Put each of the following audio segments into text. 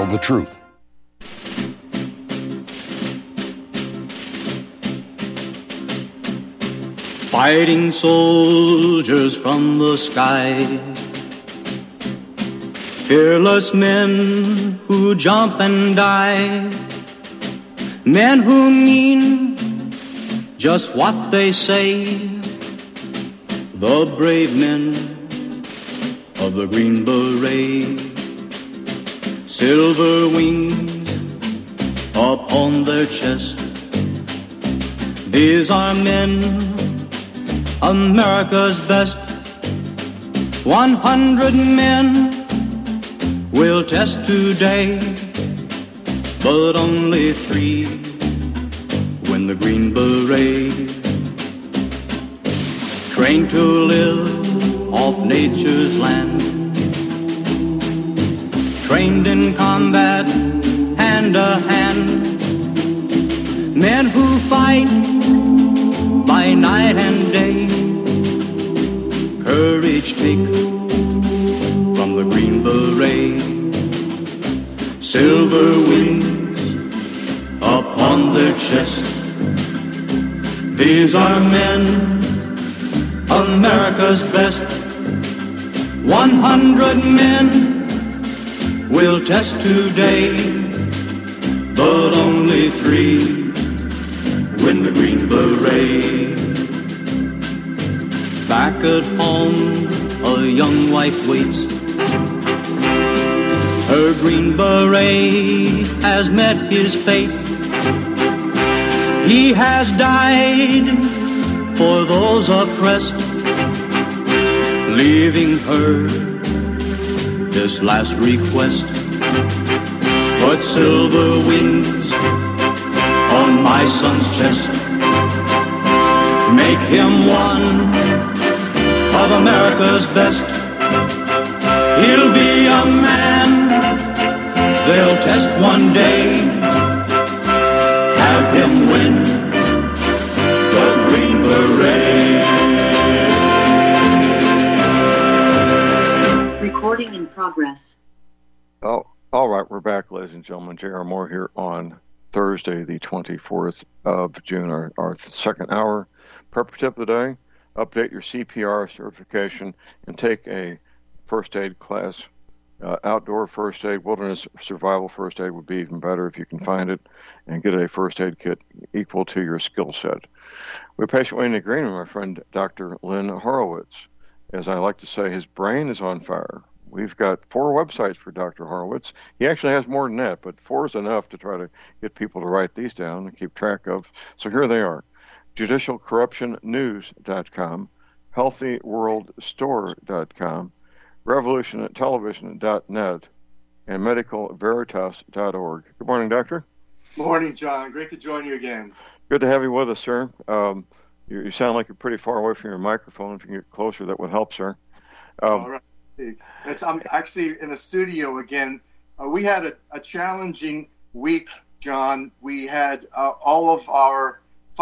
the truth. Fighting soldiers from the sky, fearless men who jump and die, men who mean just what they say, the brave men of the Green Beret, silver wings upon their chest. These are men, America's best. 100 men will test today, but only 3 win the Green Beret. Trained to live off nature's land, trained in combat hand to hand, men who fight by night and day, courage take from the Green Beret, silver wings upon their chest. These are men, America's best. 100 men will test today, but only 3 win the Green Beret. Back at home, a young wife waits. Her Green Beret has met his fate. He has died for those oppressed, leaving her this last request. Put silver wings on my son's chest. Make him one of America's best. He'll be a man they'll test one day. Have him win the Green Beret. Recording in progress. Oh, all right, we're back, ladies and gentlemen. J.R. Moore here on Thursday, the 24th of June, our second hour. Prep tip of the day: update your CPR certification and take a first aid class. Outdoor first aid, wilderness survival first aid would be even better if you can find it, and get a first aid kit equal to your skill set. We're patiently in agreement with my friend Dr. Lynn Horowitz. As I like to say, his brain is on fire. We've got 4 websites for Dr. Horowitz. He actually has more than that, but 4 is enough to try to get people to write these down and keep track of. So here they are: judicialcorruptionnews.com, healthyworldstore.com, revolutionnetelevision.net, and medicalveritas.org. Good morning, Doctor. Morning, John. Great to join you again. Good to have you with us, sir. You sound like you're pretty far away from your microphone. If you can get closer, that would help, sir. All right. I'm actually in a studio again. We had a challenging week, John. We had all of our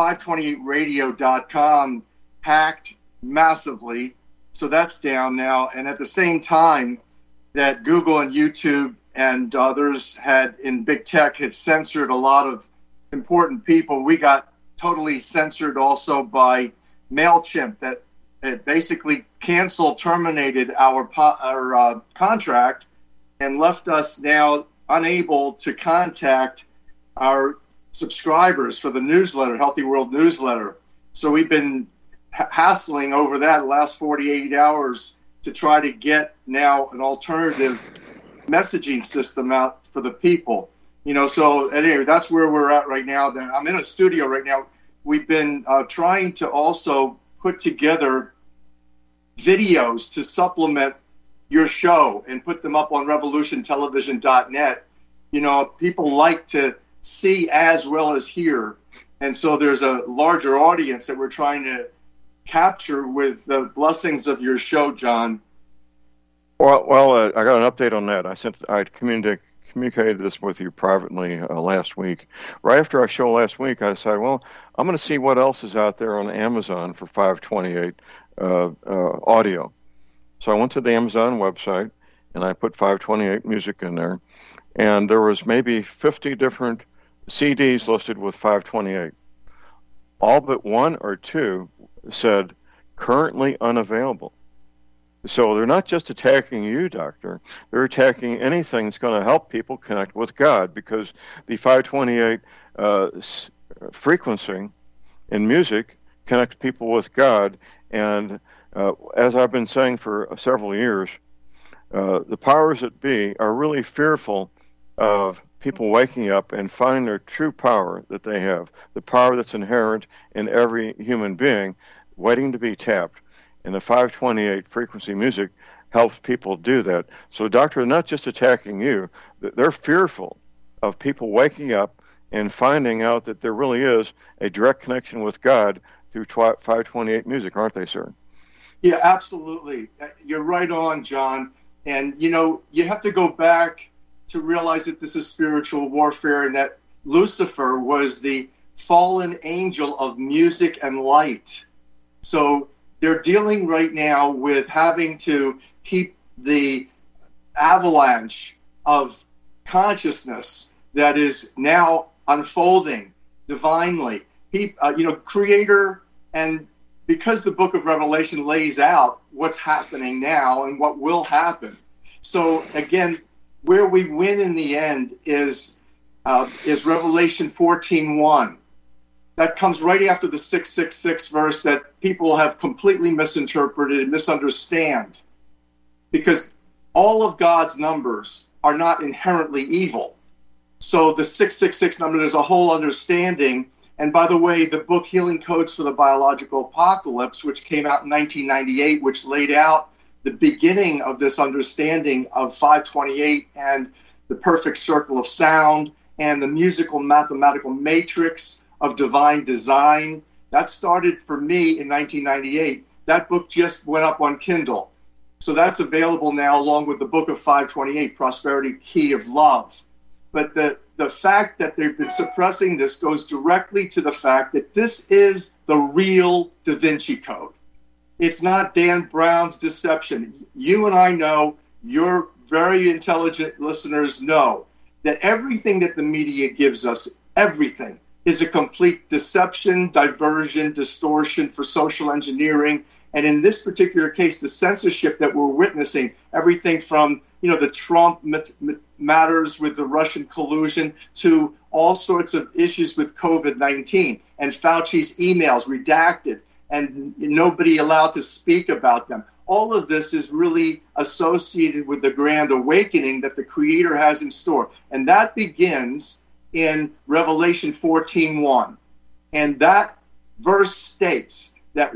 528radio.com hacked massively. So that's down now. And at the same time that Google and YouTube and others had in big tech had censored a lot of important people, we got totally censored also by MailChimp that basically terminated our contract and left us now unable to contact our subscribers for the newsletter, Healthy World newsletter. So we've been hassling over that the last 48 hours to try to get now an alternative messaging system out for the people. So anyway, that's where we're at right now. I'm in a studio right now. We've been trying to also put together videos to supplement your show and put them up on revolutiontelevision.net. People like to see as well as hear. And so there's a larger audience that we're trying to capture with the blessings of your show, John. Well, I got an update on that. I communicated this with you privately last week. Right after our show last week, I decided, well, I'm going to see what else is out there on Amazon for 528 audio. So I went to the Amazon website and I put 528 music in there, and there was maybe 50 different CDs listed with 528. All but one or two said currently unavailable. So they're not just attacking you, Doctor. They're attacking anything that's going to help people connect with God, because the 528 frequency in music connects people with God. And as I've been saying for several years, the powers that be are really fearful of people waking up and finding their true power that they have, the power that's inherent in every human being, waiting to be tapped. And the 528 frequency music helps people do that. So, Doctor, they're not just attacking you. They're fearful of people waking up and finding out that there really is a direct connection with God through 528 music, aren't they, sir? Yeah, absolutely. You're right on, John. And, you have to go back to realize that this is spiritual warfare, and that Lucifer was the fallen angel of music and light. So they're dealing right now with having to keep the avalanche of consciousness that is now unfolding divinely. Creator, and because the book of Revelation lays out what's happening now and what will happen. So again, where we win in the end is Revelation 14:1. That comes right after the 666 verse that people have completely misinterpreted and misunderstand, because all of God's numbers are not inherently evil. So the 666 number, there's a whole understanding. And by the way, the book Healing Codes for the Biological Apocalypse, which came out in 1998, which laid out the beginning of this understanding of 528 and the perfect circle of sound and the musical mathematical matrix of divine design. That started for me in 1998. That book just went up on Kindle. So that's available now along with the book of 528, Prosperity Key of Love. But the fact that they've been suppressing this goes directly to the fact that this is the real Da Vinci Code. It's not Dan Brown's deception. You and I know, your very intelligent listeners know, that everything that the media gives us, everything, is a complete deception, diversion, distortion for social engineering. And in this particular case, the censorship that we're witnessing, everything from the Trump matters with the Russian collusion to all sorts of issues with COVID-19 and Fauci's emails redacted and nobody allowed to speak about them. All of this is really associated with the grand awakening that the Creator has in store. And that begins in Revelation 14:1. And that verse states that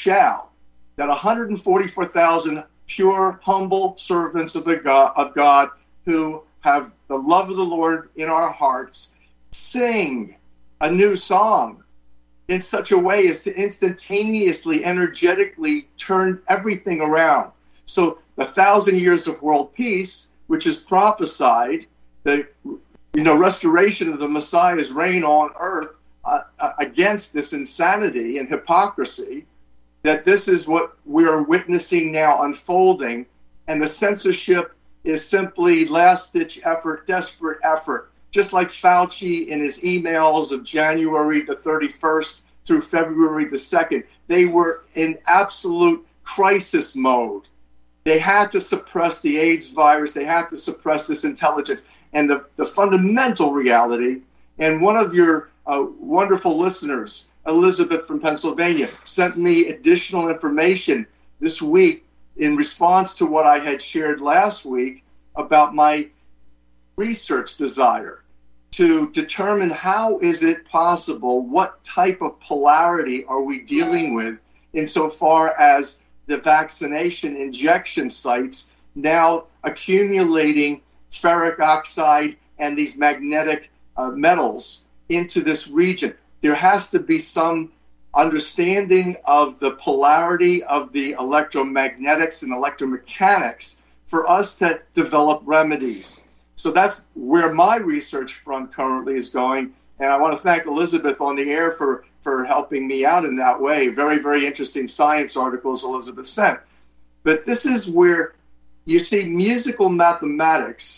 that 144,000 pure, humble servants of God who have the love of the Lord in our hearts sing a new song in such a way as to instantaneously, energetically turn everything around. So the 1,000 years of world peace, which is prophesied, the restoration of the Messiah's reign on earth against this insanity and hypocrisy, that this is what we're witnessing now unfolding, and the censorship is simply last-ditch effort, desperate effort. Just like Fauci in his emails of January the 31st through February the 2nd, they were in absolute crisis mode. They had to suppress the AIDS virus. They had to suppress this intelligence. And the fundamental reality, and one of your wonderful listeners, Elizabeth from Pennsylvania, sent me additional information this week in response to what I had shared last week about my research desire to determine how is it possible, what type of polarity are we dealing with insofar as the vaccination injection sites now accumulating ferric oxide and these magnetic metals into this region. There has to be some understanding of the polarity of the electromagnetics and electromechanics for us to develop remedies. So that's where my research front currently is going. And I want to thank Elizabeth on the air for helping me out in that way. Very, very interesting science articles Elizabeth sent. But this is where you see musical mathematics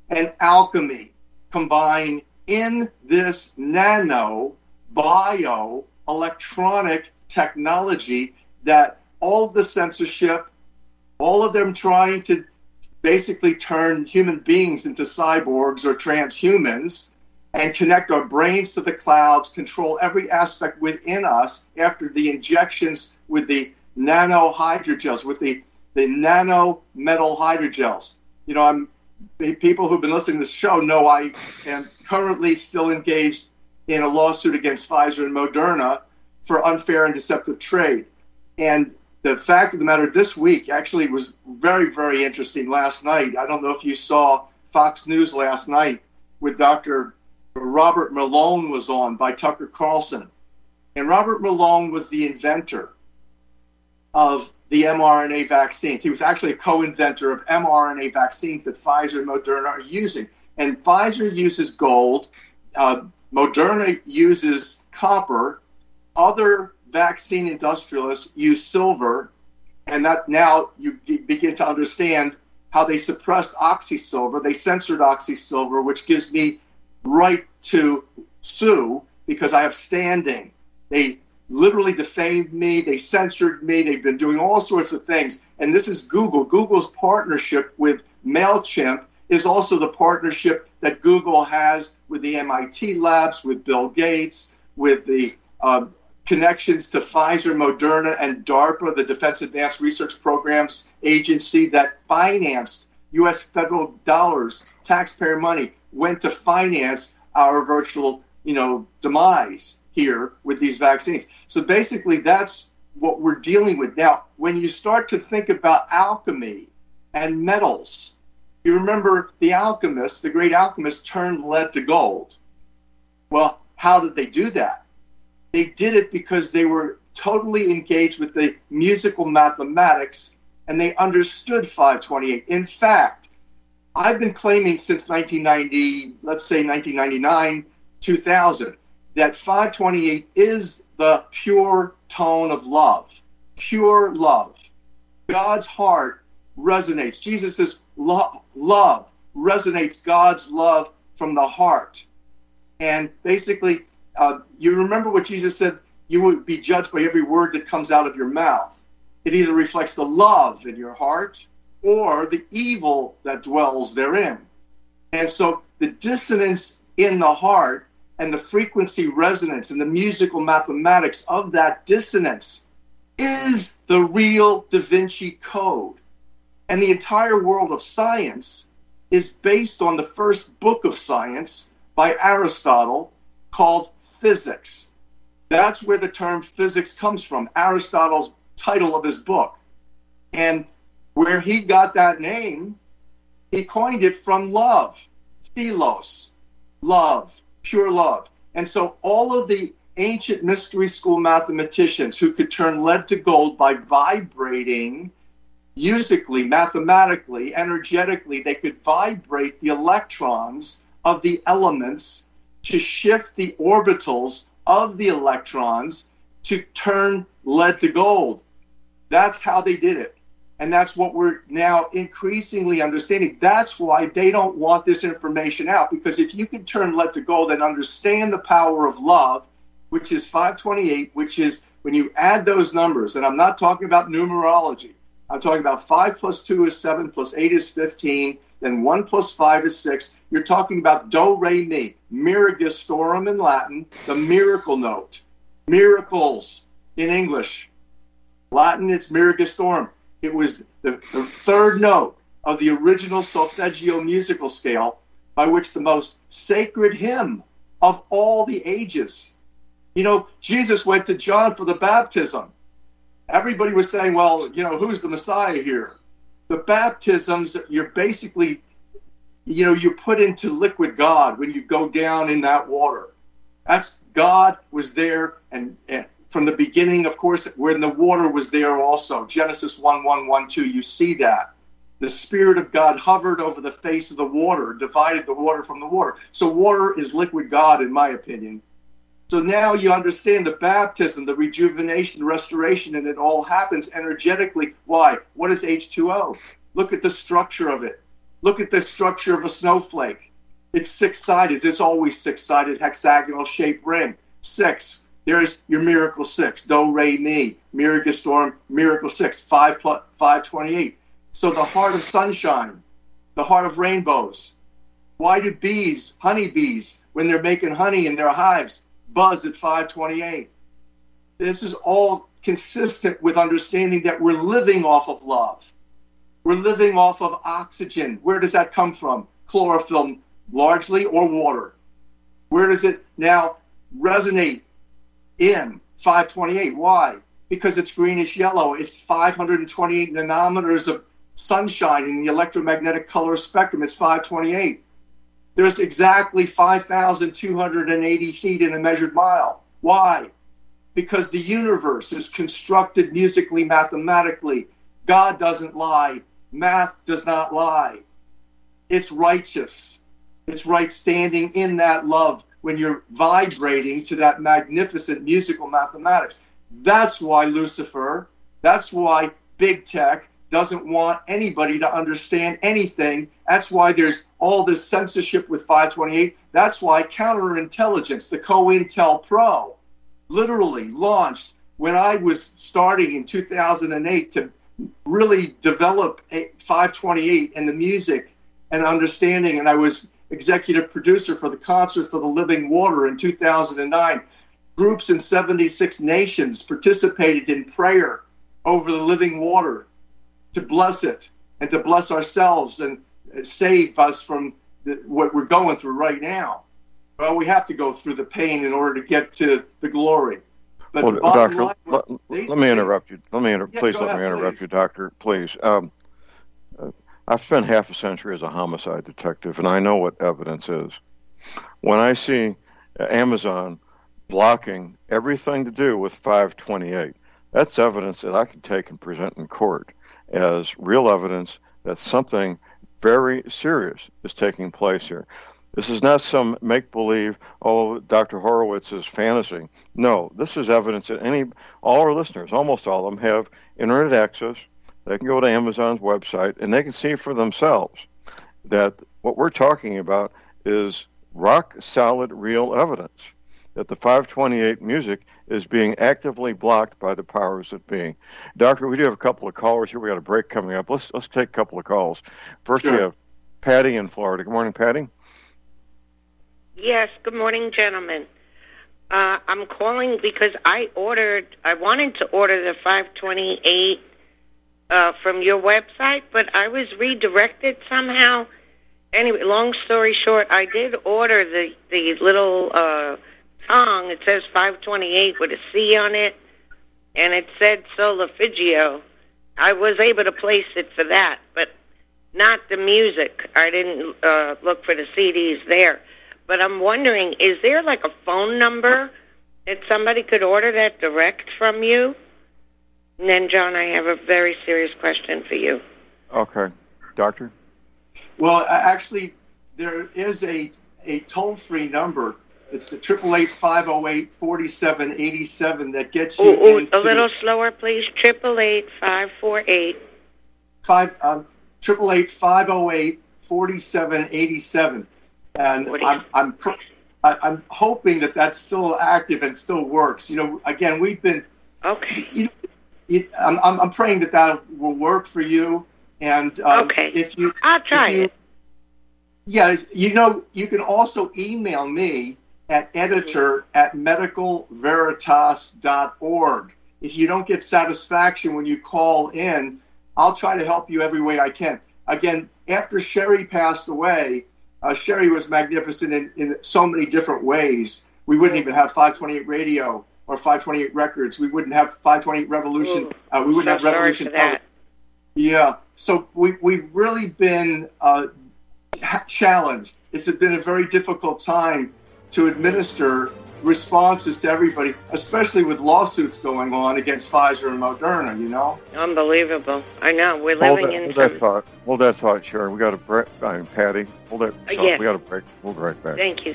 and alchemy combine in this nano bio electronic technology that all of the censorship, all of them trying to basically turn human beings into cyborgs or transhumans and connect our brains to the clouds, control every aspect within us after the injections with the nano hydrogels, with the nano metal hydrogels. You know, people who've been listening to this show know I am currently still engaged in a lawsuit against Pfizer and Moderna for unfair and deceptive trade. And the fact of the matter this week actually was very, very interesting last night. I don't know if you saw Fox News last night with Dr. Robert Malone was on by Tucker Carlson. And Robert Malone was the inventor of the mRNA vaccines. He was actually a co-inventor of mRNA vaccines that Pfizer and Moderna are using. And Pfizer uses gold, Moderna uses copper, other vaccine industrialists use silver, and that now you begin to understand how they suppressed oxysilver. They censored oxysilver, which gives me right to sue because I have standing. They literally defamed me. They censored me. They've been doing all sorts of things. And this is Google. Google's partnership with MailChimp is also the partnership that Google has with the MIT labs, with Bill Gates, with the connections to Pfizer, Moderna, and DARPA, the Defense Advanced Research Programs Agency that financed U.S. federal dollars, taxpayer money, went to finance our virtual, demise here with these vaccines. So basically, that's what we're dealing with. Now, when you start to think about alchemy and metals, you remember the alchemists, the great alchemists turned lead to gold. Well, how did they do that? They did it because they were totally engaged with the musical mathematics and they understood 528. In fact, I've been claiming since 1990, let's say 1999, 2000, that 528 is the pure tone of love, pure love. God's heart resonates. Jesus says love resonates, God's love from the heart. And basically, you remember what Jesus said, you would be judged by every word that comes out of your mouth. It either reflects the love in your heart or the evil that dwells therein. And so the dissonance in the heart and the frequency resonance and the musical mathematics of that dissonance is the real Da Vinci Code. And the entire world of science is based on the first book of science by Aristotle called Physics. That's where the term physics comes from, Aristotle's title of his book. And where he got that name, he coined it from love, philos, love, pure love. And so all of the ancient mystery school mathematicians who could turn lead to gold by vibrating musically, mathematically, energetically, they could vibrate the electrons of the elements to shift the orbitals of the electrons to turn lead to gold. That's how they did it. And that's what we're now increasingly understanding. That's why they don't want this information out, because if you can turn lead to gold and understand the power of love, which is 528, which is when you add those numbers, and I'm not talking about numerology, I'm talking about 5 plus 2 is 7 plus 8 is 15, then 1 plus 5 is 6. You're talking about do, re, mi, miragistorum in Latin, the miracle note. Miracles in English. Latin, it's miragistorum. It was the third note of the original solfeggio musical scale by which the most sacred hymn of all the ages. Jesus went to John for the baptism. Everybody was saying, well, who's the Messiah here? The baptisms, you're basically, you're put into liquid God when you go down in that water. That's God was there, and from the beginning, of course, when the water was there also. Genesis 1:1-1-2, you see that. The Spirit of God hovered over the face of the water, divided the water from the water. So water is liquid God, in my opinion. So now you understand the baptism, the rejuvenation, the restoration, and it all happens energetically. Why? What is H2O? Look at the structure of it. Look at the structure of a snowflake. It's six-sided. There's always six-sided hexagonal-shaped ring. 6. There's your miracle 6. Do, re, mi. Miracle storm, miracle 6. 5 plus 528. So the heart of sunshine, the heart of rainbows. Why do bees, honeybees, when they're making honey in their hives, buzz at 528? This is all consistent with understanding that we're living off of love. We're living off of oxygen. Where does that come from? Chlorophyll, largely, or water? Where does it now resonate in 528? Why? Because it's greenish yellow. It's 528 nanometers of sunshine in the electromagnetic color spectrum. It's 528. There's exactly 5,280 feet in a measured mile. Why? Because the universe is constructed musically, mathematically. God doesn't lie. Math does not lie. It's righteous. It's right standing in that love when you're vibrating to that magnificent musical mathematics. That's why Lucifer, that's why big tech doesn't want anybody to understand anything. That's why there's all this censorship with 528. That's why counterintelligence, the COINTEL Pro, literally launched when I was starting in 2008 to really develop 528 and the music and understanding. And I was executive producer for the Concert for the Living Water in 2009. Groups in 76 nations participated in prayer over the living water to bless it and to bless ourselves and save us from what we're going through right now. Well, we have to go through the pain in order to get to the glory. But well, the bottom Doctor, line, let me interrupt you. Please go let ahead, me interrupt please. you, Doctor. Please. I've spent half a century as a homicide detective, and I know what evidence is. When I see Amazon blocking everything to do with 528, that's evidence that I can take and present in court as real evidence that something very serious is taking place here. This is not some make-believe, oh, Dr. Horowitz's fantasy. No, this is evidence that all our listeners, almost all of them, have internet access. They can go to Amazon's website, and they can see for themselves that what we're talking about is rock-solid, real evidence that the 528 music is being actively blocked by the powers that be. Doctor, we do have a couple of callers here. We got a break coming up. Let's take a couple of calls. First, Sure. We have Patty in Florida. Good morning, Patty. Yes, good morning, gentlemen. I'm calling because I wanted to order the 528 from your website, but I was redirected somehow. Anyway, long story short, I did order the little song. It says 528 with a C on it, and it said Solfeggio. I was able to place it for that, but not the music. I didn't look for the CDs there. But I'm wondering, is there like a phone number that somebody could order that direct from you? And then, John, I have a very serious question for you. Okay. Doctor? Well, actually, there is a toll-free number. It's the 888-508-4787 that gets you into... A little slower, please. 888-548. 888-508-4787. And I'm hoping that that's still active and still works. You know, again, we've been... Okay. I'm praying that will work for you. And okay. I'll try it. Yeah, you know, you can also email me at editor@medicalveritas.org. If you don't get satisfaction when you call in, I'll try to help you every way I can. Again, after Sherry passed away, Sherry was magnificent in so many different ways. We wouldn't even have 528 radio or 528 records. We wouldn't have 528 Revolution. We wouldn't have Revolution. Yeah. So we've really been challenged. It's been a very difficult time to administer responses to everybody, especially with lawsuits going on against Pfizer and Moderna, you know? Unbelievable. I know. We're living in... Hold that thought, Sharon. We got a break. Patty, hold that thought. Yes. We got a break. We'll be right back. Thank you.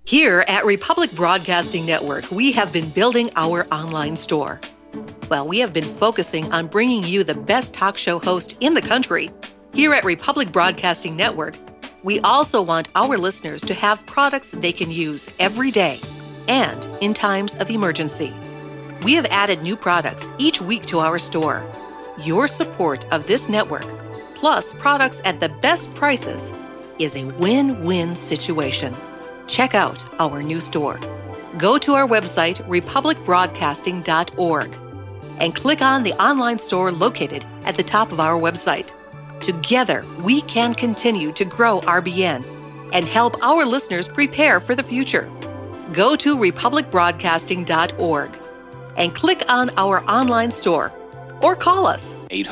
Here at Republic Broadcasting Network, we have been building our online store. Well, we have been focusing on bringing you the best talk show host in the country. Here at Republic Broadcasting Network, we also want our listeners to have products they can use every day and in times of emergency. We have added new products each week to our store. Your support of this network, plus products at the best prices, is a win-win situation. Check out our new store. Go to our website, republicbroadcasting.org, and click on the online store located at the top of our website. Together, we can continue to grow RBN and help our listeners prepare for the future. Go to republicbroadcasting.org and click on our online store or call us.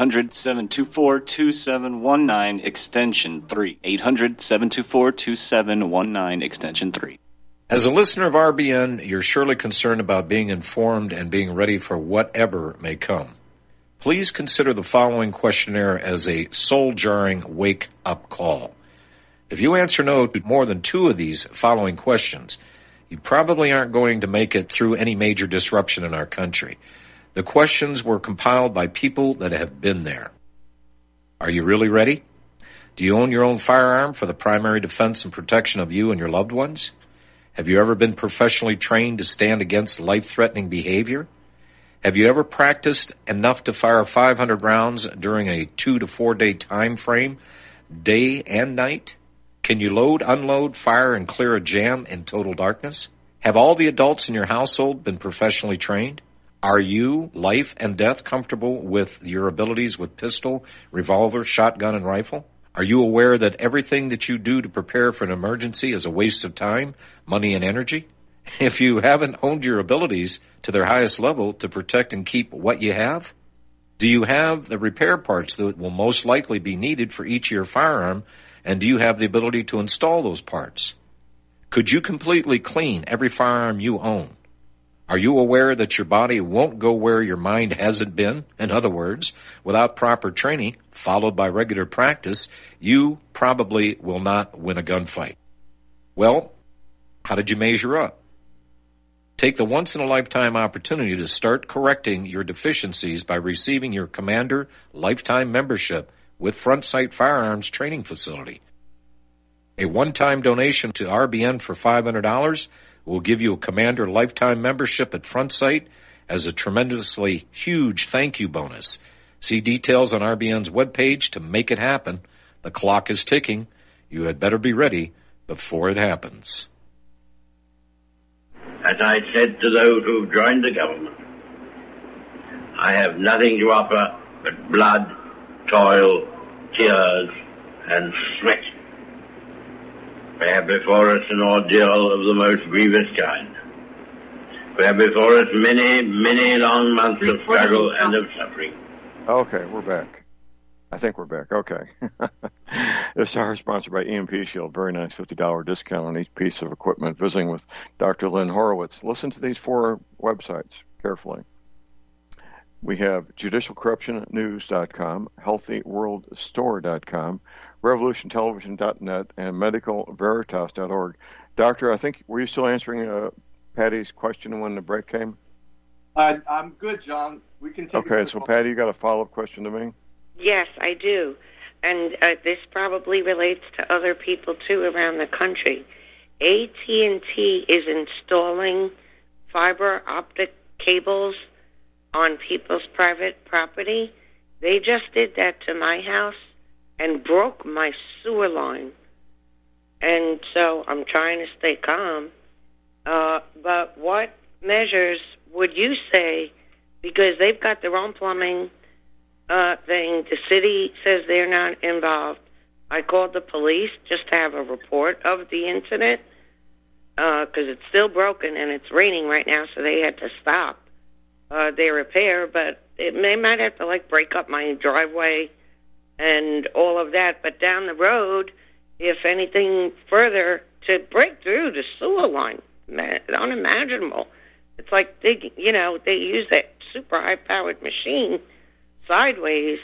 800-724-2719, extension 3. 800-724-2719, extension 3. As a listener of RBN, you're surely concerned about being informed and being ready for whatever may come. Please consider the following questionnaire as a soul-jarring wake-up call. If you answer no to more than 2 of these following questions, you probably aren't going to make it through any major disruption in our country. The questions were compiled by people that have been there. Are you really ready? Do you own your own firearm for the primary defense and protection of you and your loved ones? Have you ever been professionally trained to stand against life-threatening behavior? Have you ever practiced enough to fire 500 rounds during a 2 to 4 day time frame, day and night? Can you load, unload, fire, and clear a jam in total darkness? Have all the adults in your household been professionally trained? Are you, life and death, comfortable with your abilities with pistol, revolver, shotgun, and rifle? Are you aware that everything that you do to prepare for an emergency is a waste of time, money, and energy? If you haven't honed your abilities to their highest level to protect and keep what you have, do you have the repair parts that will most likely be needed for each of your firearm, and do you have the ability to install those parts? Could you completely clean every firearm you own? Are you aware that your body won't go where your mind hasn't been? In other words, without proper training, followed by regular practice, you probably will not win a gunfight. Well, how did you measure up? Take the once-in-a-lifetime opportunity to start correcting your deficiencies by receiving your Commander Lifetime Membership with Front Sight Firearms Training Facility. A one-time donation to RBN for $500 will give you a Commander Lifetime Membership at Front Sight as a tremendously huge thank you bonus. See details on RBN's webpage to make it happen. The clock is ticking. You had better be ready before it happens. As I said to those who joined the government, I have nothing to offer but blood, toil, tears, and sweat. We have before us an ordeal of the most grievous kind. We have before us many, many long months of struggle and of suffering. Okay, we're back. I think we're back. Okay. This hour is sponsored by EMP Shield. Very nice $50 discount on each piece of equipment. Visiting with Dr. Lynn Horowitz. Listen to these 4 websites carefully. We have judicialcorruptionnews.com, healthyworldstore.com, revolutiontelevision.net, and medicalveritas.org. Doctor, I think, were you still answering Patty's question when the break came? I'm good, John. We can take Okay, so Patty, you got a follow-up question to me? Yes, I do. And this probably relates to other people, too, around the country. AT&T is installing fiber optic cables on people's private property. They just did that to my house and broke my sewer line. And so I'm trying to stay calm. But what measures would you say, because they've got their own plumbing thing, the city says they're not involved. I called the police just to have a report of the incident because it's still broken and it's raining right now, so they had to stop their repair. But they might have to, break up my driveway and all of that. But down the road, if anything further, to break through the sewer line, unimaginable. It's like they use that super high-powered machine sideways,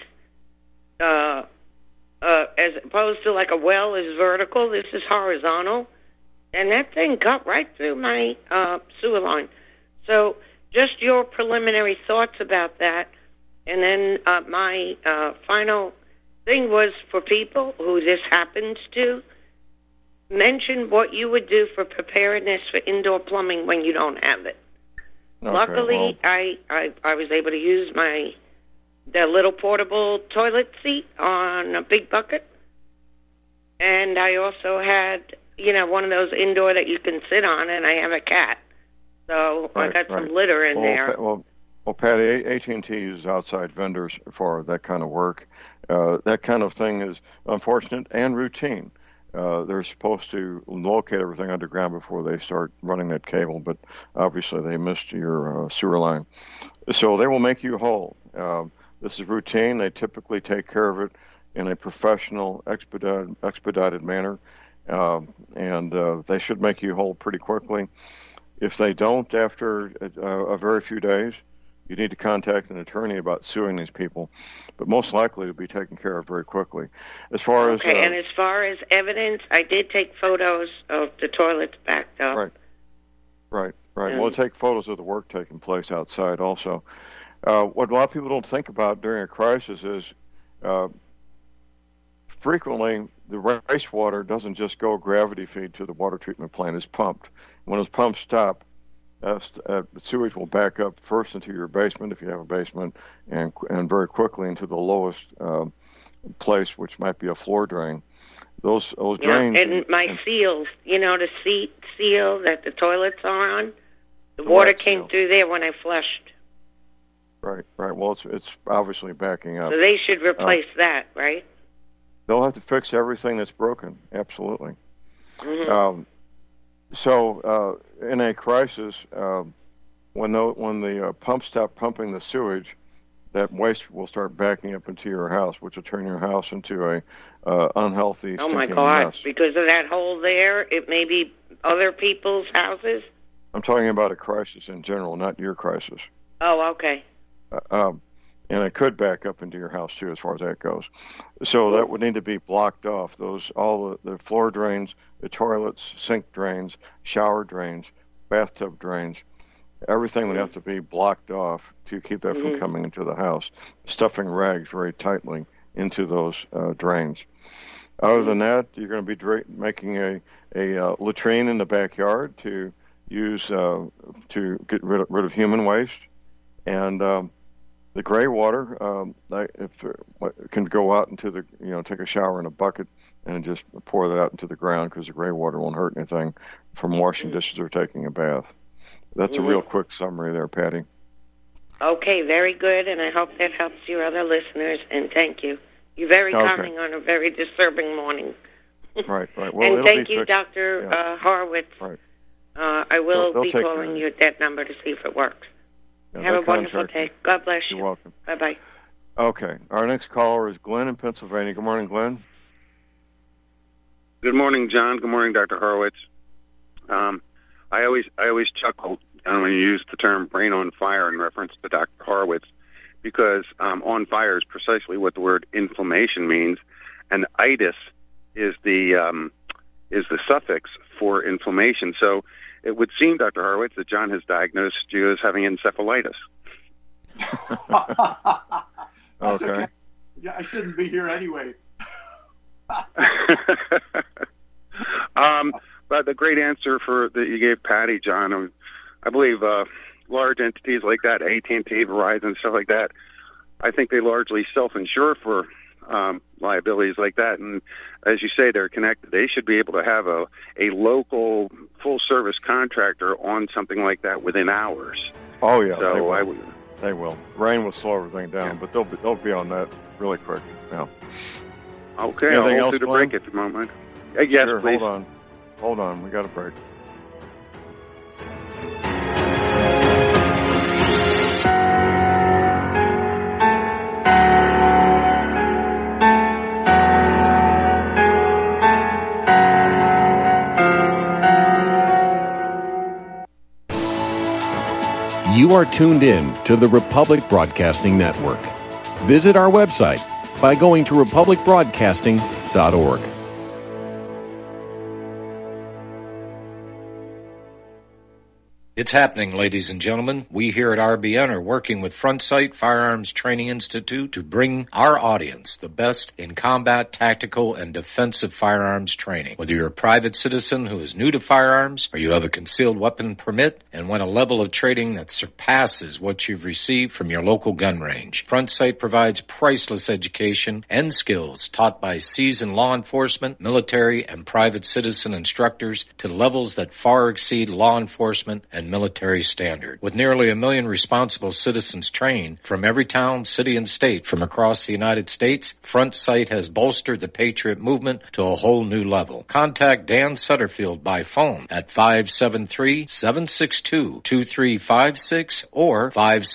as opposed to like a well is vertical. This is horizontal, And that thing cut right through my sewer line. So just your preliminary thoughts about that. And then my final thing was for people who this happens to, mention what you would do for preparedness for indoor plumbing when you don't have it. Okay, Luckily, I was able to use the little portable toilet seat on a big bucket. And I also had, one of those indoor that you can sit on, and I have a cat. So I got some litter in there. Well, Patty, AT&T uses outside vendors for that kind of work. That kind of thing is unfortunate and routine. They're supposed to locate everything underground before they start running that cable, but obviously they missed your sewer line. So they will make you whole. This is routine. They typically take care of it in a professional, expedited manner, and they should make you whole pretty quickly. If they don't after a very few days, you need to contact an attorney about suing these people, but most likely to be taken care of very quickly. As far as evidence, I did take photos of the toilets backed up. Right. We'll take photos of the work taking place outside also. What a lot of people don't think about during a crisis is frequently the wastewater doesn't just go gravity feed to the water treatment plant. It's pumped. When those pumps stop, sewage will back up first into your basement if you have a basement, and very quickly into the lowest place, which might be a floor drain. Those drains. And my seals, the seat seal that the toilets are on, the water came through there when I flushed. Right. Well, it's obviously backing up. So they should replace that, right? They'll have to fix everything that's broken. Absolutely. Mm-hmm. So in a crisis, when the pumps stop pumping the sewage, that waste will start backing up into your house, which will turn your house into a unhealthy, oh my God! mess. Because of that hole there, it may be other people's houses. I'm talking about a crisis in general, not your crisis. Oh, okay. And it could back up into your house too, as far as that goes. So that would need to be blocked off. All the floor drains, the toilets, sink drains, shower drains, bathtub drains, everything would have to be blocked off to keep that from coming into the house. Stuffing rags very tightly into those drains. Other than that, you're going to be making a latrine in the backyard to use to get rid of human waste, and the gray water, can go out into the, take a shower in a bucket and just pour that out into the ground, because the gray water won't hurt anything from washing dishes or taking a bath. That's a real quick summary there, Patty. Okay, very good, and I hope that helps your other listeners, and thank you. You're very calming on a very disturbing morning. Right. Well, and thank you, Dr. Horowitz. Right. I will be calling you at that number to see if it works. Yeah, have a wonderful day. God bless you. You're welcome. Bye-bye. Okay. Our next caller is Glenn in Pennsylvania. Good morning, Glenn. Good morning, John. Good morning, Dr. Horowitz. I always chuckle when you use the term brain on fire in reference to Dr. Horowitz, because on fire is precisely what the word inflammation means, and itis is the suffix for inflammation. So it would seem, Dr. Horowitz, that John has diagnosed you as having encephalitis. That's okay. Yeah, I shouldn't be here anyway. But the great answer that you gave Patty, John, I believe large entities like that, AT&T, Verizon, stuff like that, I think they largely self-insure for liabilities like that. And as you say, they're connected. They should be able to have a local full-service contractor on something like that within hours. Oh, yeah. So they will. Rain will slow everything down, but they'll be on that really quick now. Okay, anything I'll else, do the Glenn? break if you don't mind. Yes, sure, please. Hold on. We got a break. You are tuned in to the Republic Broadcasting Network. Visit our website by going to republicbroadcasting.org. It's happening, ladies and gentlemen. We here at RBN are working with Front Sight Firearms Training Institute to bring our audience the best in combat, tactical, and defensive firearms training. Whether you're a private citizen who is new to firearms, or you have a concealed weapon permit and want a level of training that surpasses what you've received from your local gun range, Front Sight provides priceless education and skills taught by seasoned law enforcement, military, and private citizen instructors to levels that far exceed law enforcement and military standard. With nearly 1 million responsible citizens trained from every town, city, and state from across the United States, Front Sight has bolstered the Patriot movement to a whole new level. Contact Dan Sutterfield by phone at 573-762-2356 or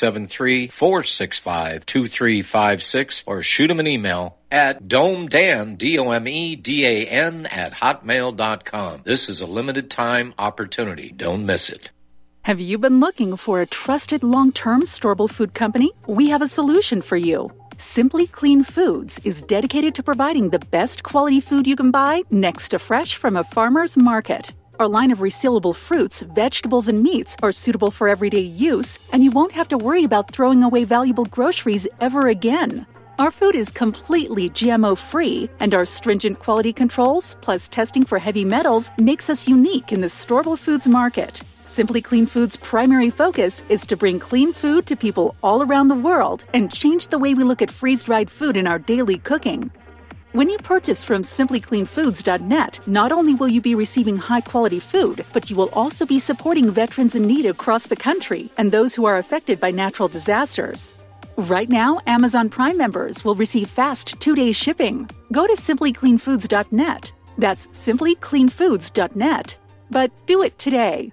573-465-2356 or shoot him an email at domedan, DOMEDAN, at hotmail.com. This is a limited time opportunity. Don't miss it. Have you been looking for a trusted long-term storable food company? We have a solution for you. Simply Clean Foods is dedicated to providing the best quality food you can buy next to fresh from a farmer's market. Our line of resealable fruits, vegetables, and meats are suitable for everyday use, and you won't have to worry about throwing away valuable groceries ever again. Our food is completely GMO-free, and our stringent quality controls, plus testing for heavy metals, makes us unique in the storable foods market. Simply Clean Foods' primary focus is to bring clean food to people all around the world and change the way we look at freeze-dried food in our daily cooking. When you purchase from simplycleanfoods.net, not only will you be receiving high-quality food, but you will also be supporting veterans in need across the country and those who are affected by natural disasters. Right now, Amazon Prime members will receive fast 2-day shipping. Go to simplycleanfoods.net. That's simplycleanfoods.net. But do it today.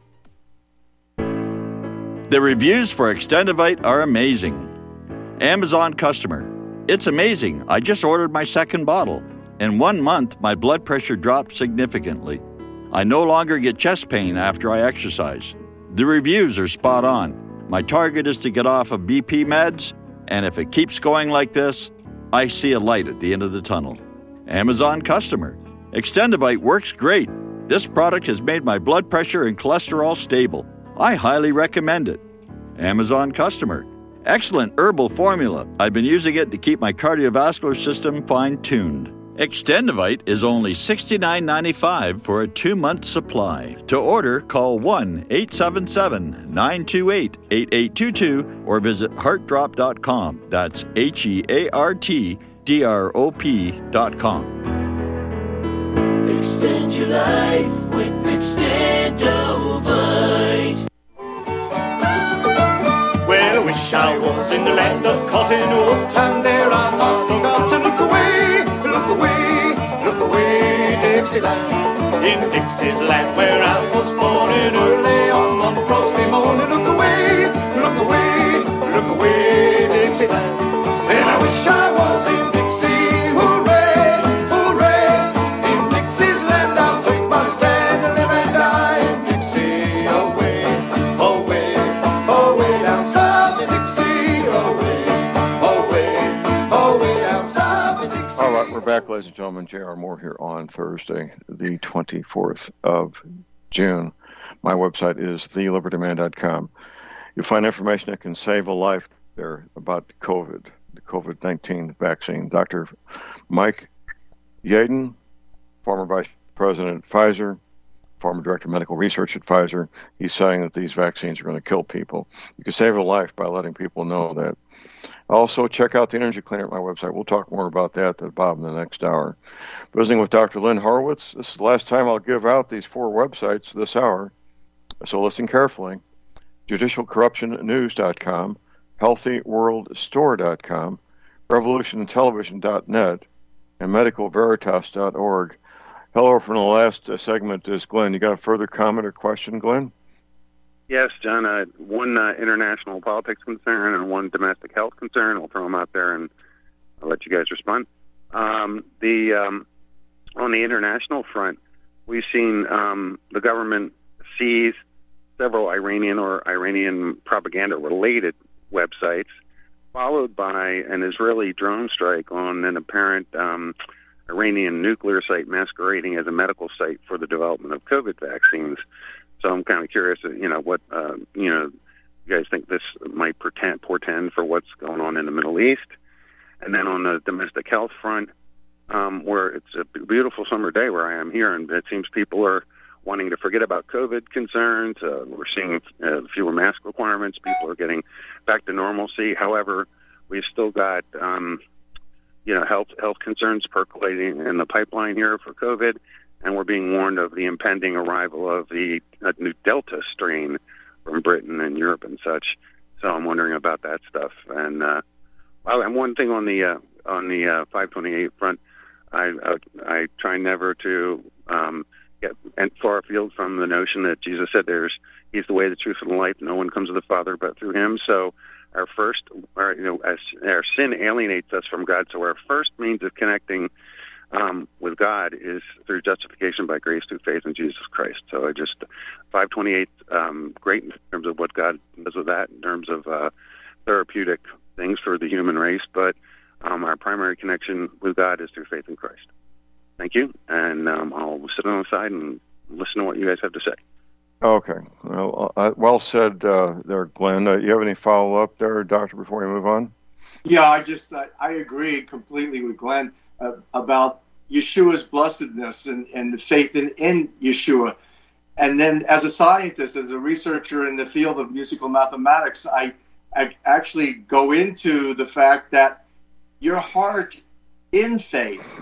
The reviews for Extendivite are amazing. Amazon customer. It's amazing. I just ordered my second bottle. In 1 month, my blood pressure dropped significantly. I no longer get chest pain after I exercise. The reviews are spot on. My target is to get off of BP meds, and if it keeps going like this, I see a light at the end of the tunnel. Amazon customer. Extendivite works great. This product has made my blood pressure and cholesterol stable. I highly recommend it. Amazon customer. Excellent herbal formula. I've been using it to keep my cardiovascular system fine-tuned. Extendivite is only $69.95 for a 2-month supply. To order, call 1-877-928-8822 or visit heartdrop.com. That's HEARTDROP.com. Extend your life with Extendovite. Well, I wish I was in the land of cotton wool, and there I'm not forgot to look away, look away, look away, Dixieland. In Dixie's land where I was born in early on one frosty morning, look away, look away, look away, Dixieland. And I wish I was in Dixie, hooray, hooray. In Dixie's land I'll take my stand and live and die in Dixie, away, away, away down south in Dixie, away, away, away down south in Dixie. All right, we're back, ladies and gentlemen. J.R. Moore here on Thursday, the 24th of June. My website is thelibertyman.com. You'll find information that can save a life there about COVID, the COVID-19 vaccine. Dr. Mike Yeadon, former vice president at Pfizer, former director of medical research at Pfizer, he's saying that these vaccines are going to kill people. You can save a life by letting people know that. Also, check out the Energy Cleaner at my website. We'll talk more about that at the bottom of the next hour. Visiting with Dr. Lynn Horowitz. This is the last time I'll give out these 4 websites this hour, so listen carefully. JudicialCorruptionNews.com, HealthyWorldStore.com, RevolutionTelevision.net, and MedicalVeritas.org. Hello, from the last segment is Glenn. You got a further comment or question, Glenn? Yes, John. One international politics concern and one domestic health concern. I'll throw them out there and I'll let you guys respond. On the international front, we've seen the government seize several Iranian propaganda-related websites, followed by an Israeli drone strike on an apparent Iranian nuclear site masquerading as a medical site for the development of COVID vaccines. So I'm kind of curious, what you guys think this might portend for what's going on in the Middle East. And then on the domestic health front, where it's a beautiful summer day where I am here, and it seems people are wanting to forget about COVID concerns. We're seeing fewer mask requirements. People are getting back to normalcy. However, we've still got health concerns percolating in the pipeline here for COVID, and we're being warned of the impending arrival of the new Delta strain from Britain and Europe and such. So I'm wondering about that stuff. And one thing on the 528 front, I try never to get far afield from the notion that Jesus said He's the way, the truth, and the life. No one comes to the Father but through Him. So our sin alienates us from God. So our first means of connecting with God is through justification by grace through faith in Jesus Christ. So 528, great in terms of what God does with that, in terms of therapeutic things for the human race. But our primary connection with God is through faith in Christ. Thank you, and I'll sit on the side and listen to what you guys have to say. Okay. Well said there, Glenn. You have any follow-up there, Doctor, before we move on? Yeah, I agree completely with Glenn about Yeshua's blessedness and the faith in Yeshua. And then as a scientist, as a researcher in the field of musical mathematics, I actually go into the fact that your heart in faith,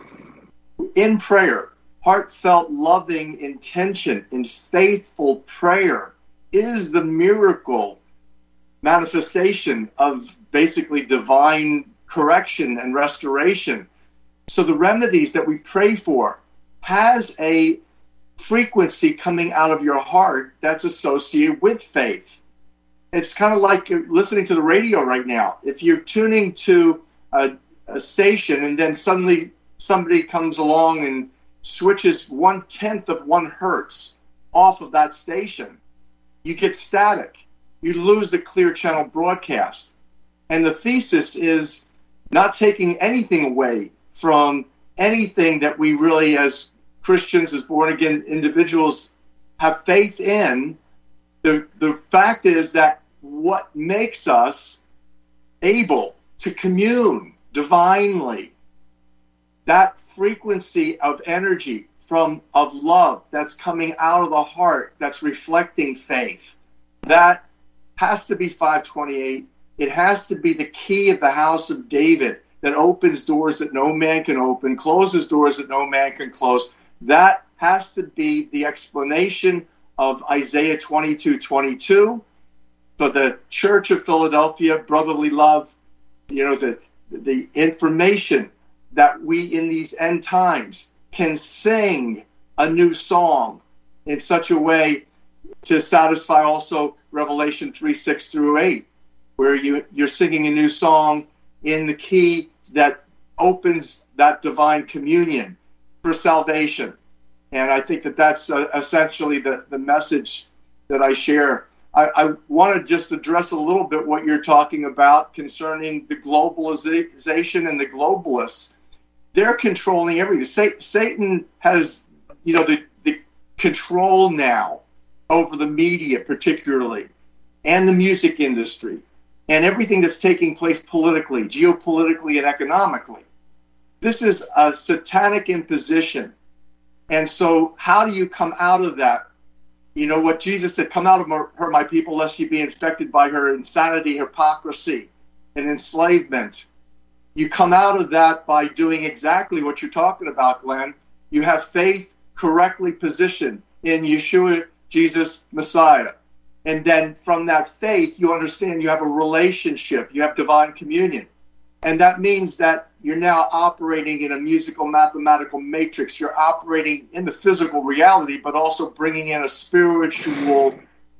in prayer, heartfelt, loving intention, in faithful prayer is the miracle manifestation of basically divine correction and restoration. So the remedies that we pray for has a frequency coming out of your heart that's associated with faith. It's kind of like listening to the radio right now. If you're tuning to a station and then suddenly somebody comes along and switches 1/10 of 1 hertz off of that station, you get static. You lose the clear channel broadcast. And the thesis is not taking anything away from anything that we really, as Christians, as born-again individuals, have faith in. The fact is that what makes us able to commune divinely, that frequency of energy of love that's coming out of the heart, that's reflecting faith, that has to be 528. It has to be the key of the house of David that opens doors that no man can open, closes doors that no man can close. That has to be the explanation of Isaiah 22:22. For the Church of Philadelphia, brotherly love, the information that we in these end times can sing a new song in such a way to satisfy also Revelation 3:6-8, where you're singing a new song in the key that opens that divine communion for salvation. And I think that that's essentially the message that I share. I want to just address a little bit what you're talking about concerning the globalization and the globalists. They're controlling everything. Satan has, the control now over the media particularly, and the music industry, and everything that's taking place politically, geopolitically, and economically. This is a satanic imposition. And so how do you come out of that? You know what Jesus said, come out of her, my people, lest you be infected by her insanity, hypocrisy, and enslavement. You come out of that by doing exactly what you're talking about, Glenn. You have faith correctly positioned in Yeshua, Jesus, Messiah. And then from that faith, you understand you have a relationship. You have divine communion. And that means that you're now operating in a musical mathematical matrix. You're operating in the physical reality, but also bringing in a spiritual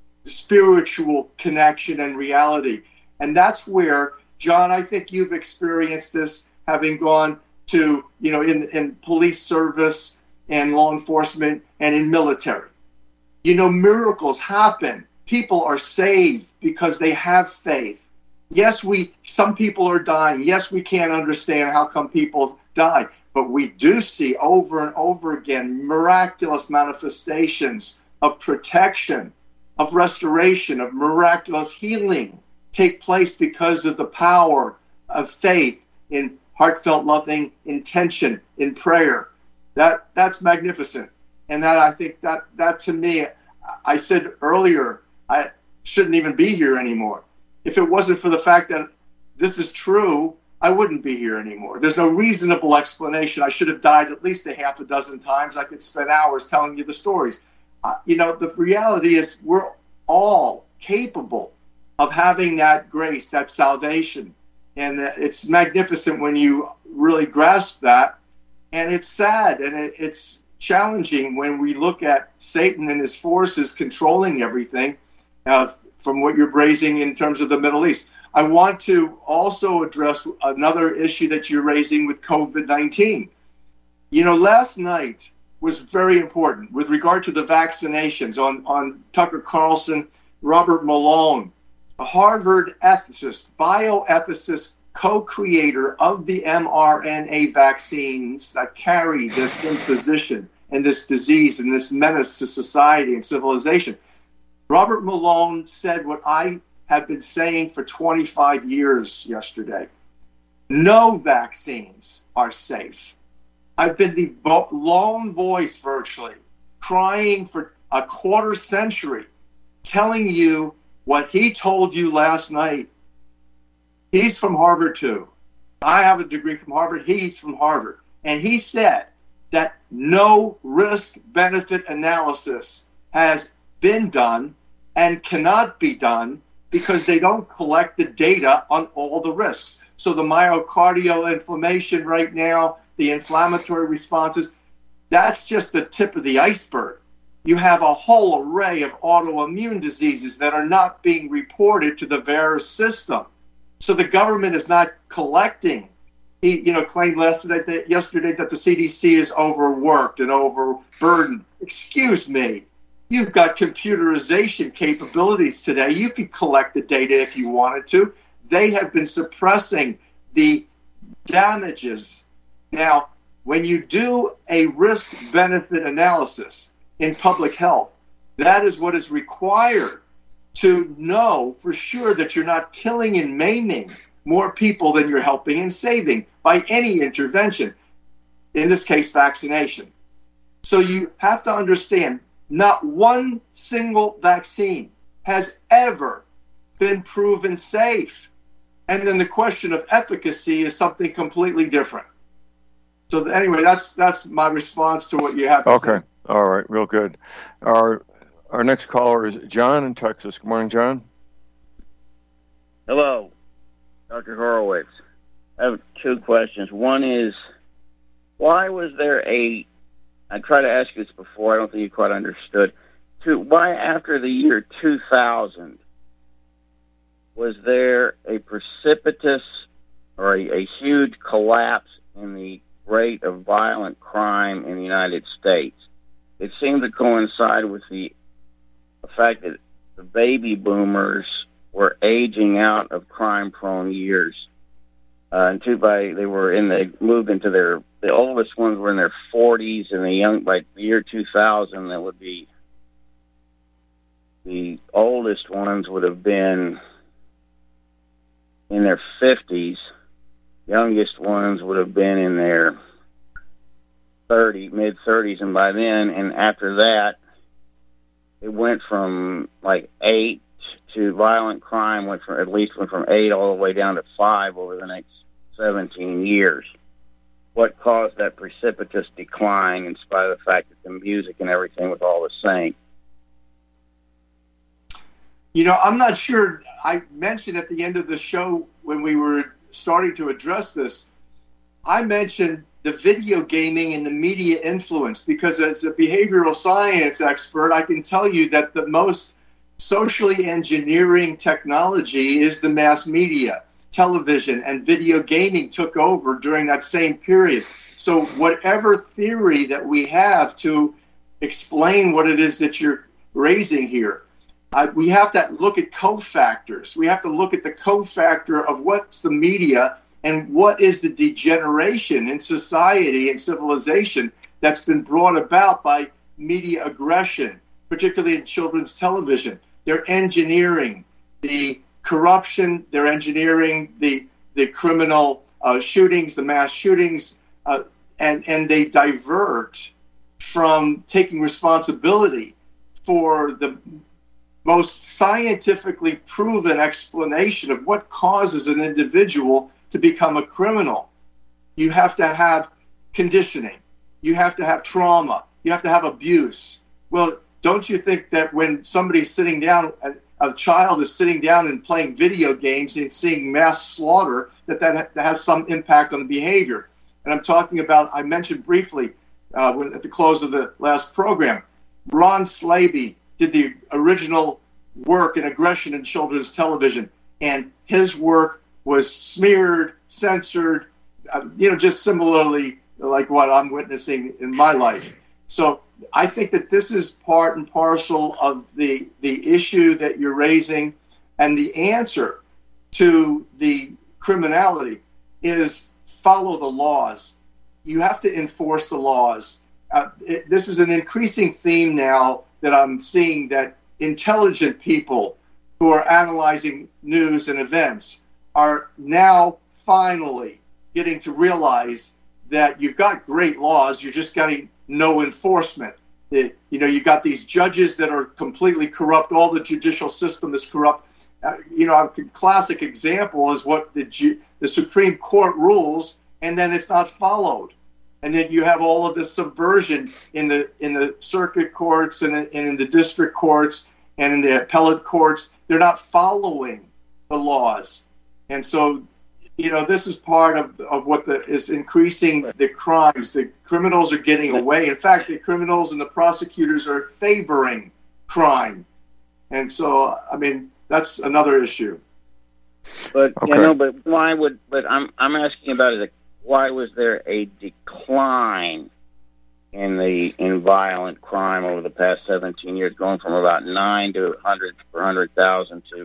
connection and reality. And that's where, John, I think you've experienced this, having gone to, in police service and law enforcement and in military. Miracles happen. People are saved because they have faith. Yes, some people are dying. Yes, we can't understand how come people die. But we do see over and over again miraculous manifestations of protection, of restoration, of miraculous healing take place because of the power of faith in heartfelt, loving intention in prayer. That's magnificent. And that, I think that to me, I said earlier, I shouldn't even be here anymore. If it wasn't for the fact that this is true, I wouldn't be here anymore. There's no reasonable explanation. I should have died at least a half a dozen times. I could spend hours telling you the stories. The reality is we're all capable of having that grace, that salvation. And it's magnificent when you really grasp that. And it's sad and it's challenging when we look at Satan and his forces controlling everything from what you're raising in terms of the Middle East. I want to also address another issue that you're raising with COVID-19. Last night was very important with regard to the vaccinations on Tucker Carlson. Robert Malone, a Harvard ethicist, bioethicist, co-creator of the mRNA vaccines that carry this imposition and this disease and this menace to society and civilization. Robert Malone said what I have been saying for 25 years yesterday. No vaccines are safe. I've been the lone voice virtually crying for a quarter century, telling you what he told you last night. He's from Harvard too. I have a degree from Harvard. He's from Harvard. And he said that no risk-benefit analysis has been done and cannot be done because they don't collect the data on all the risks. So the myocardial inflammation right now, the inflammatory responses, that's just the tip of the iceberg. You have a whole array of autoimmune diseases that are not being reported to the VAERS system. So the government is not collecting. He, claimed yesterday that the CDC is overworked and overburdened. Excuse me. You've got computerization capabilities today. You could collect the data if you wanted to. They have been suppressing the damages. Now, when you do a risk-benefit analysis in public health, that is what is required to know for sure that you're not killing and maiming more people than you're helping and saving by any intervention, in this case, vaccination. So you have to understand, not one single vaccine has ever been proven safe. And then the question of efficacy is something completely different. So anyway, that's my response to what you have to say. Okay. All right. Real good. Our next caller is John in Texas. Good morning, John. Hello, Dr. Horowitz. I have two questions. One is, why was there I tried to ask you this before, I don't think you quite understood. Why after the year 2000 was there a precipitous or a huge collapse in the rate of violent crime in the United States? It seemed to coincide with the fact that the baby boomers were aging out of crime-prone years. They moved into the oldest ones were in their 40s, and by the year 2000, that would be the oldest ones would have been in their 50s. Youngest ones would have been in their mid-30s, and by then, and after that, it went from 8 to violent crime went from 8 all the way down to 5 over the next 17 years. What caused that precipitous decline in spite of the fact that the music and everything was all the same? I'm not sure. I mentioned at the end of the show when we were starting to address this, I mentioned the video gaming and the media influence, because as a behavioral science expert, I can tell you that the most socially engineering technology is the mass media. Television and video gaming took over during that same period. So whatever theory that we have to explain what it is that you're raising here, we have to look at cofactors. We have to look at the cofactor of what's the media and what is the degeneration in society and civilization that's been brought about by media aggression, particularly in children's television. They're engineering the corruption. They're engineering the criminal shootings, the mass shootings, and they divert from taking responsibility for the most scientifically proven explanation of what causes an individual to become a criminal. You have to have conditioning. You have to have trauma. You have to have abuse. Well, don't you think that when somebody's sitting down, a child is sitting down and playing video games and seeing mass slaughter, that has some impact on the behavior? And I'm talking about, I mentioned briefly at the close of the last program, Ron Slaby did the original work in aggression in children's television, and his work was smeared, censored, just similarly like what I'm witnessing in my life. So I think that this is part and parcel of the issue that you're raising, and the answer to the criminality is follow the laws. You have to enforce the laws. This is an increasing theme now that I'm seeing, that intelligent people who are analyzing news and events are now finally getting to realize that you've got great laws, you're just getting no enforcement. You got these judges that are completely corrupt. All the judicial system is corrupt. A classic example is what the Supreme Court rules, and then it's not followed. And then you have all of this subversion in the circuit courts and in the district courts and in the appellate courts. They're not following the laws. And so, this is part of what is increasing the crimes. The criminals are getting away. In fact, the criminals and the prosecutors are favoring crime. And so, that's another issue. But okay. But why would? But I'm asking about it. Why was there a decline in violent crime over the past 17 years, going from about 9 to 100 per 100,000 to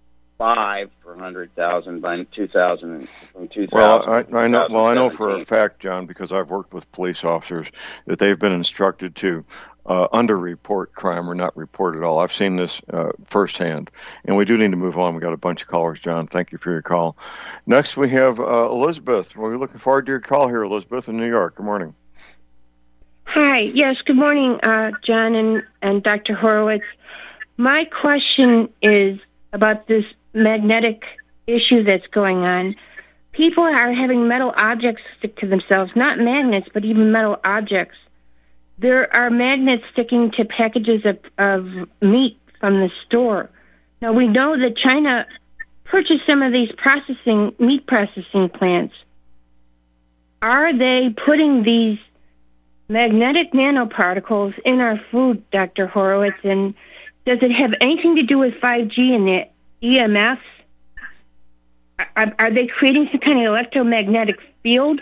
5 per 100,000 by 2000? Well, I know for a fact, John, because I've worked with police officers, that they've been instructed to underreport crime or not report at all. I've seen this firsthand, and we do need to move on. We got a bunch of callers, John. Thank you for your call. Next, we have Elizabeth. We're looking forward to your call here, Elizabeth, in New York. Good morning. Hi. Yes, good morning, John and Dr. Horowitz. My question is about this magnetic issue that's going on. People are having metal objects stick to themselves, not magnets, but even metal objects. There are magnets sticking to packages of meat from the store. Now, we know that China purchased some of these meat processing plants. Are they putting these magnetic nanoparticles in our food, Dr. Horowitz? And does it have anything to do with 5G and the EMFs? Are they creating some kind of electromagnetic field?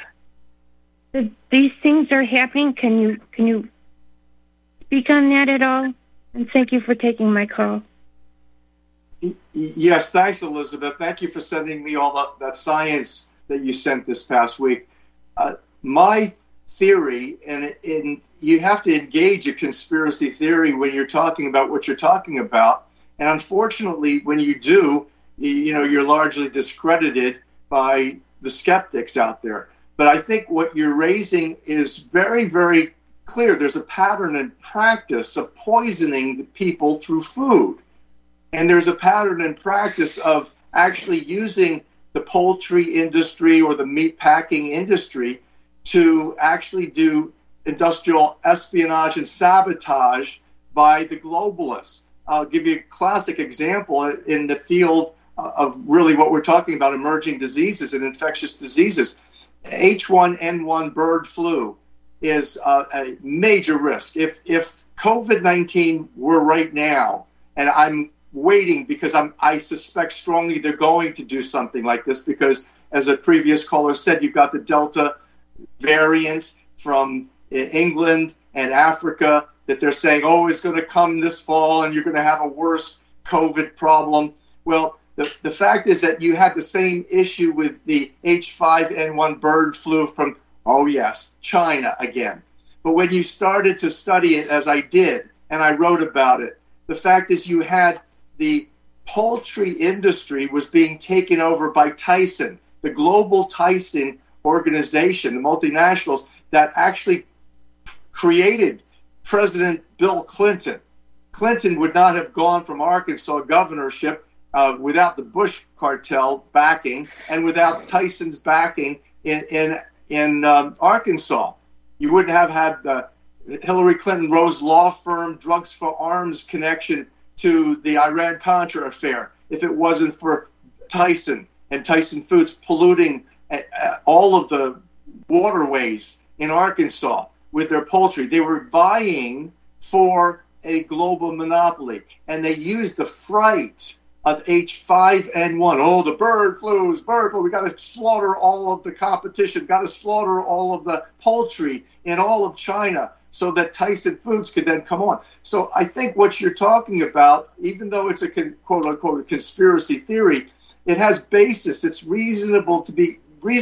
These things are happening. Can you speak on that at all? And thank you for taking my call. Yes, thanks, Elizabeth. Thank you for sending me all that science that you sent this past week. My theory, and you have to engage a conspiracy theory when you're talking about what you're talking about. And unfortunately, when you do, you're largely discredited by the skeptics out there. But I think what you're raising is very, very clear. There's a pattern and practice of poisoning the people through food. And there's a pattern and practice of actually using the poultry industry or the meat packing industry to actually do industrial espionage and sabotage by the globalists. I'll give you a classic example in the field of really what we're talking about, emerging diseases and infectious diseases. H1N1 bird flu is a major risk. If COVID-19 were right now, and I'm waiting because I suspect strongly they're going to do something like this, because as a previous caller said, you've got the Delta variant from England and Africa that they're saying, it's going to come this fall and you're going to have a worse COVID problem. Well, the fact is that you had the same issue with the H5N1 bird flu from, China again. But when you started to study it, as I did, and I wrote about it. The fact is you had the poultry industry was being taken over by Tyson, the global Tyson organization, the multinationals that actually created President Bill Clinton. Clinton would not have gone from Arkansas governorship without the Bush cartel backing and without Tyson's backing in Arkansas. You wouldn't have had Hillary Clinton Rose law firm, drugs for arms connection to the Iran-Contra affair if it wasn't for Tyson and Tyson Foods polluting all of the waterways in Arkansas with their poultry. They were vying for a global monopoly, and they used the fright of H5N1. Oh, the bird flu. We got to slaughter all of the competition, got to slaughter all of the poultry in all of China so that Tyson Foods could then come on. So I think what you're talking about, even though it's a quote-unquote conspiracy theory, it has basis. It's reasonable to be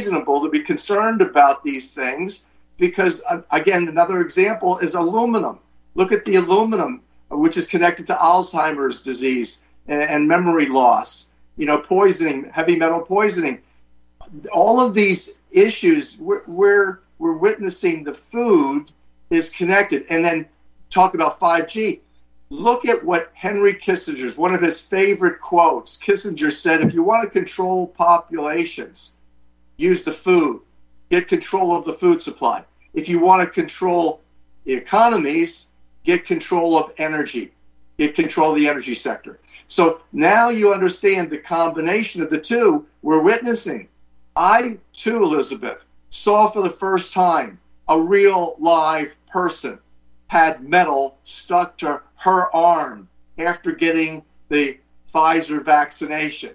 concerned about these things because, again, another example is aluminum. Look at the aluminum, which is connected to Alzheimer's disease and memory loss, poisoning, heavy metal poisoning. All of these issues, we're witnessing the food is connected. And then talk about 5G. Look at what Henry Kissinger's, one of his favorite quotes. Kissinger said, if you want to control populations, use the food. Get control of the food supply. If you want to control the economies, get control of energy. Get control of the energy sector. So now you understand the combination of the two we're witnessing. I, too, Elizabeth, saw for the first time a real live person had metal stuck to her arm after getting the Pfizer vaccination.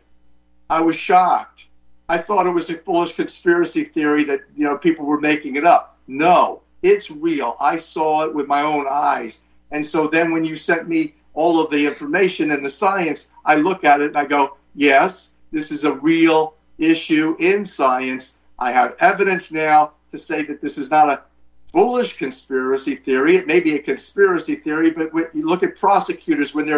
I was shocked. I thought it was a foolish conspiracy theory that, people were making it up. No, it's real. I saw it with my own eyes. And so then when you sent me all of the information and the science, I look at it and I go, yes, this is a real issue in science. I have evidence now to say that this is not a foolish conspiracy theory. It may be a conspiracy theory, but when you look at prosecutors, when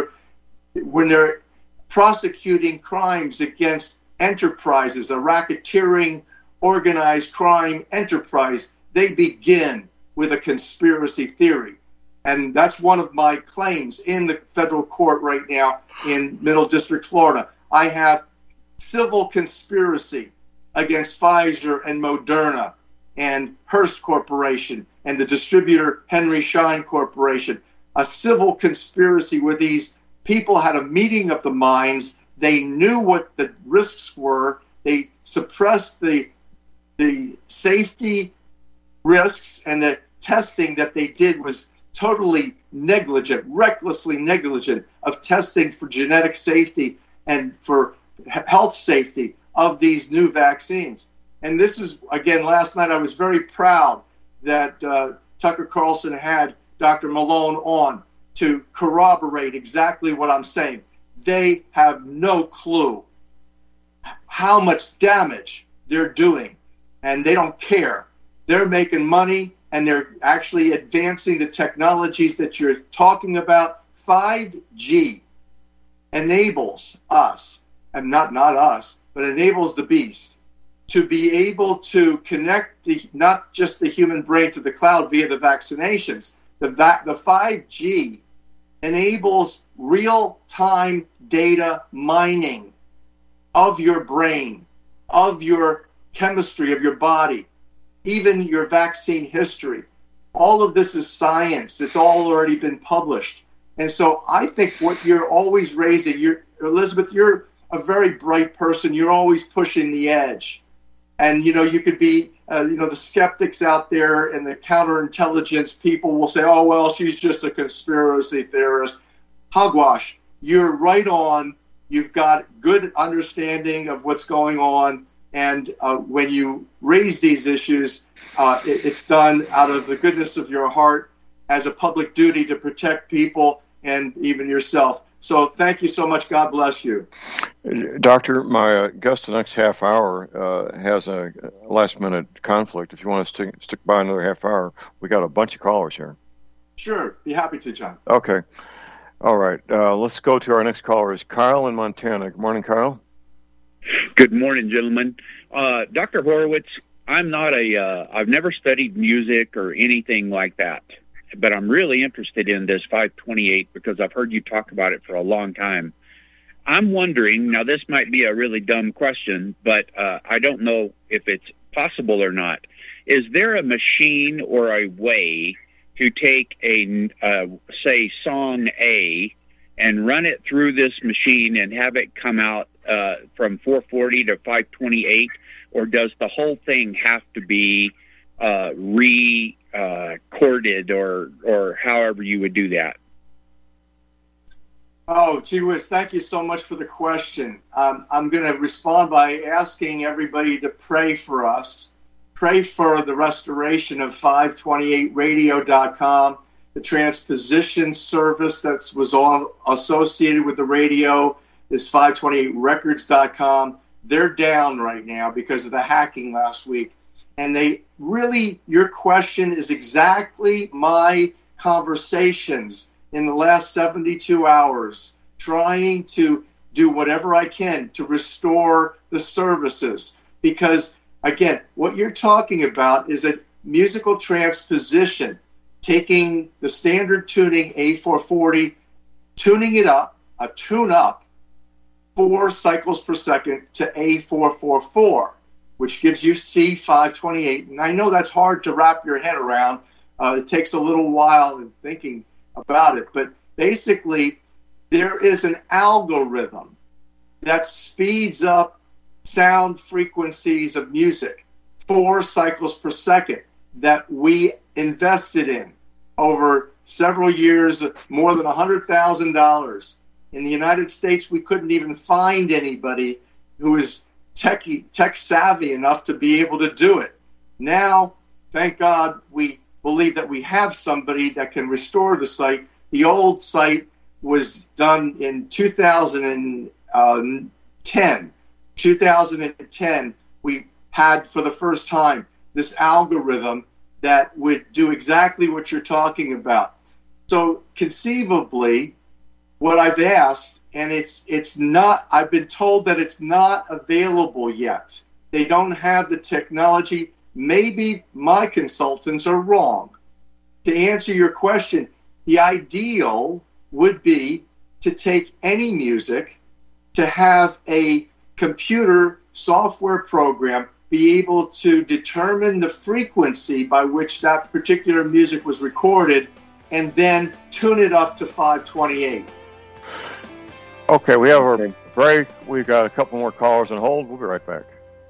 they're prosecuting crimes against enterprises, a racketeering, organized crime enterprise, they begin with a conspiracy theory. And that's one of my claims in the federal court right now in Middle District, Florida. I have civil conspiracy against Pfizer and Moderna and Hearst Corporation and the distributor Henry Schein Corporation. A civil conspiracy where these people had a meeting of the minds. They knew what the risks were. They suppressed the safety risks, and the testing that they did was totally negligent, recklessly negligent of testing for genetic safety and for health safety of these new vaccines. And this is, again, last night I was very proud that Tucker Carlson had Dr. Malone on to corroborate exactly what I'm saying. They have no clue how much damage they're doing, and they don't care. They're making money, and they're actually advancing the technologies that you're talking about. 5G enables us, and not us, but enables the beast to be able to connect not just the human brain to the cloud via the vaccinations. The 5G enables real-time data mining of your brain, of your chemistry, of your body, even your vaccine history. All of this is science. It's all already been published. And so I think what you're always raising, Elizabeth, you're a very bright person. You're always pushing the edge. And, you could be, the skeptics out there and the counterintelligence people will say, oh, well, she's just a conspiracy theorist. Hogwash, you're right on. You've got good understanding of what's going on. And when you raise these issues, it's done out of the goodness of your heart as a public duty to protect people and even yourself. So thank you so much. God bless you. Doctor, my guest the next half hour has a last-minute conflict. If you want to stick by another half hour, we got a bunch of callers here. Sure, be happy to, John. Okay. All right. Let's go to our next caller. Is Kyle in Montana. Good morning, Kyle. Good morning, gentlemen. Dr. Horowitz, I've never studied music or anything like that, but I'm really interested in this 528 because I've heard you talk about it for a long time. I'm wondering, now this might be a really dumb question, but I don't know if it's possible or not. Is there a machine or a way to take say, song A and run it through this machine and have it come out from 440 to 528, or does the whole thing have to be recorded or however you would do that? Oh, gee whiz, thank you so much for the question. I'm going to respond by asking everybody to pray for us. Pray for the restoration of 528radio.com, the transposition service that was all associated with the radio is 528records.com. They're down right now because of the hacking last week. And your question is exactly my conversations in the last 72 hours, trying to do whatever I can to restore the services. Because, again, what you're talking about is a musical transposition, taking the standard tuning A440, tuning it up, a tune-up, 4 cycles per second to A444, which gives you C528. And I know that's hard to wrap your head around. It takes a little while in thinking about it. But basically, there is an algorithm that speeds up sound frequencies of music 4 cycles per second that we invested in over several years, more than $100,000. In the United States, we couldn't even find anybody who is tech savvy enough to be able to do it. Now, thank God, we believe that we have somebody that can restore the site. The old site was done in 2010. 2010, we had for the first time this algorithm that would do exactly what you're talking about. So conceivably, what I've asked, and it's not, I've been told that it's not available yet. They don't have the technology. Maybe my consultants are wrong. To answer your question, the ideal would be to take any music, to have a computer software program be able to determine the frequency by which that particular music was recorded and then tune it up to 528. Okay, we have our break. We've got a couple more callers on hold. We'll be right back.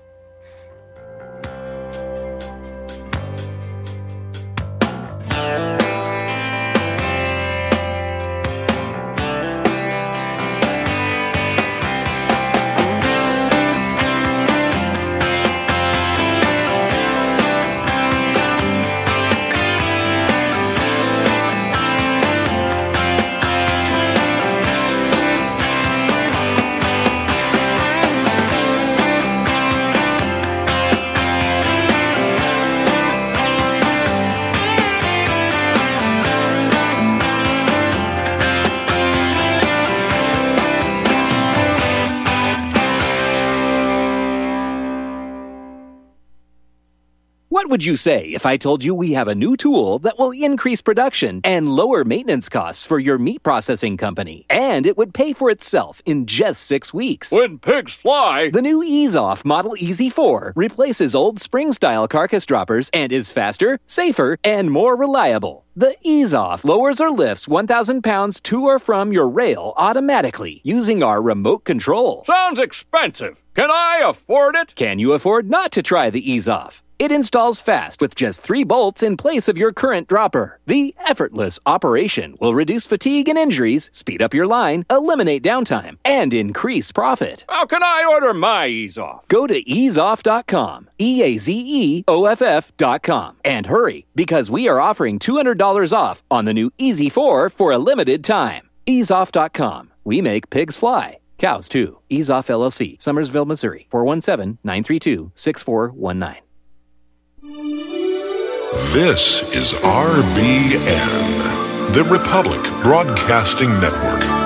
What would you say if I told you we have a new tool that will increase production and lower maintenance costs for your meat processing company, and it would pay for itself in just 6 weeks? When pigs fly! The new EaseOff Model Easy 4 replaces old spring-style carcass droppers and is faster, safer, and more reliable. The EaseOff lowers or lifts 1,000 pounds to or from your rail automatically using our remote control. Sounds expensive. Can I afford it? Can you afford not to try the EaseOff? It installs fast with just 3 bolts in place of your current dropper. The effortless operation will reduce fatigue and injuries, speed up your line, eliminate downtime, and increase profit. How can I order my EaseOff? Go to easeoff.com, EAZEOFF.com, and hurry, because we are offering $200 off on the new Easy 4 for a limited time. Easeoff.com. We make pigs fly. Cows, too. EaseOff LLC, Summersville, Missouri, 417-932-6419. This is RBN, the Republic Broadcasting Network.